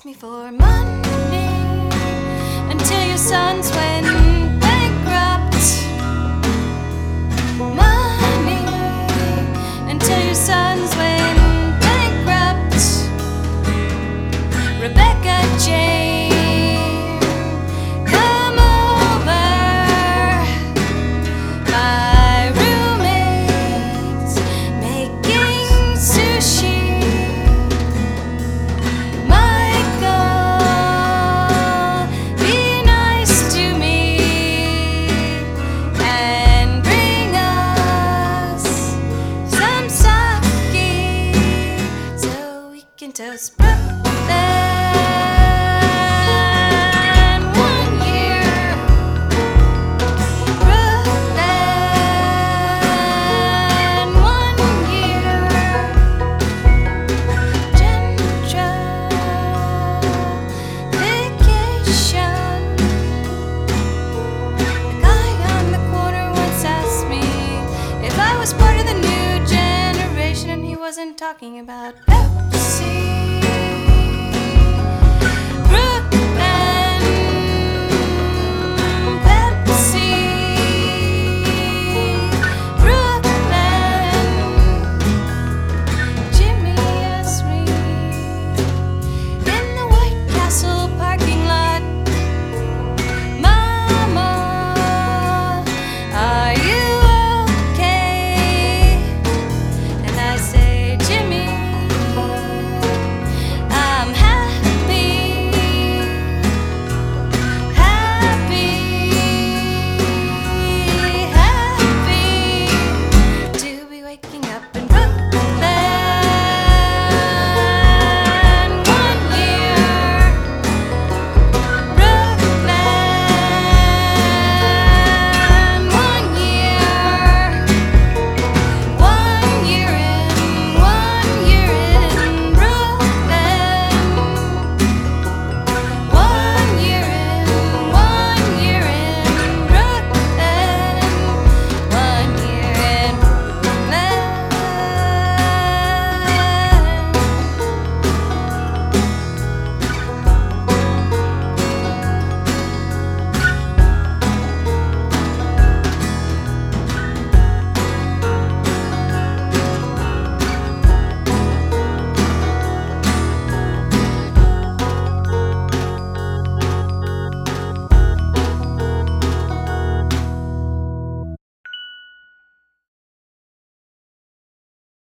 me for money until your sons went bankrupt. Money until your sons went bankrupt. Rebecca Jane, come over. My roommate's making sushi. Toast Brooklyn 1 year. Brooklyn 1 year. Gentrification. The guy on the corner once asked me if I was part of the new generation, and he wasn't talking about Pepsi.